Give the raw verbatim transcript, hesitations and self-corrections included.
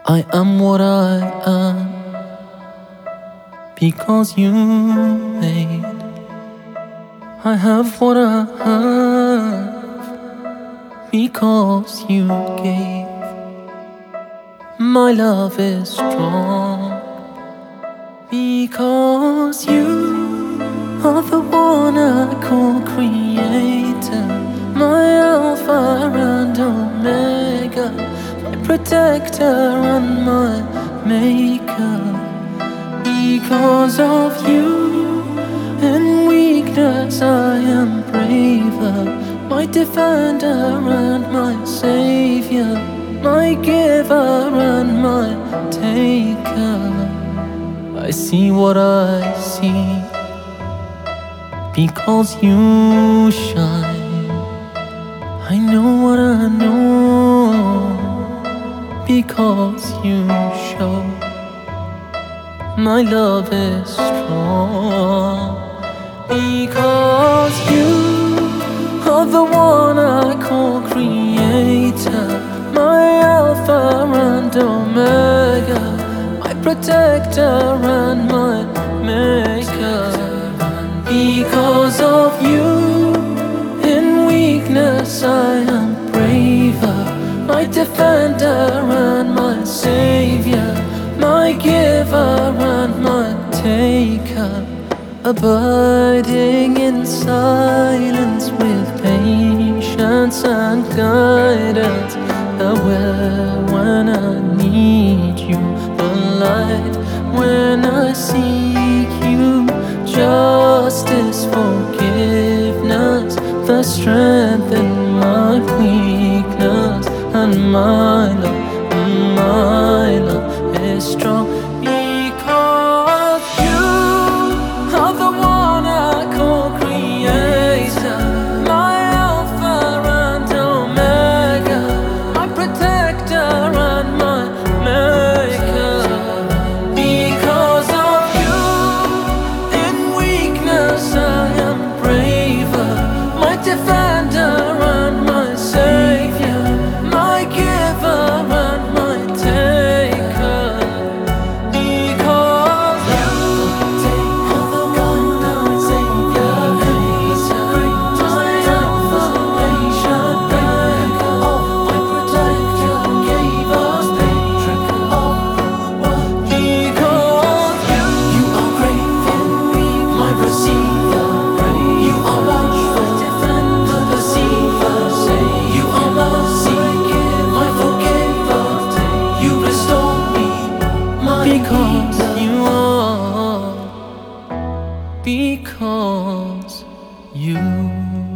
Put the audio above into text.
I am what I am because you made. I have what I have because you gave. My love is strong because you are the one I call creator, my Alpha and Omega, my protector and my maker. Because of you, in weakness I am braver, my defender and my savior, my giver and my taker. I see what I see because you shine. I know what I know because you show. My love is strong because you are the one I call creator, my Alpha and Omega, my protector and my maker. Because of you, in weakness I am braver, my defender and my savior, my giver and my taker. Abiding in silence with patience and guidance, aware when I need you, the light when I seek you, justice, forgiveness, the strength in my weakness, and my love, my love is strong because you are the one I call creator, my Alpha and Omega, my protector and my maker. Because of you, in weakness I am braver, my defender and my savior, my giver and my taker. Because you are the one I savior, my Alpha and Omega, my protector, gave us patron of the world. Because you, you are great in me, my receiver, you are watchful, defender, deceiver, say you are mercy, my forgiver, you restore me, my because you are, because you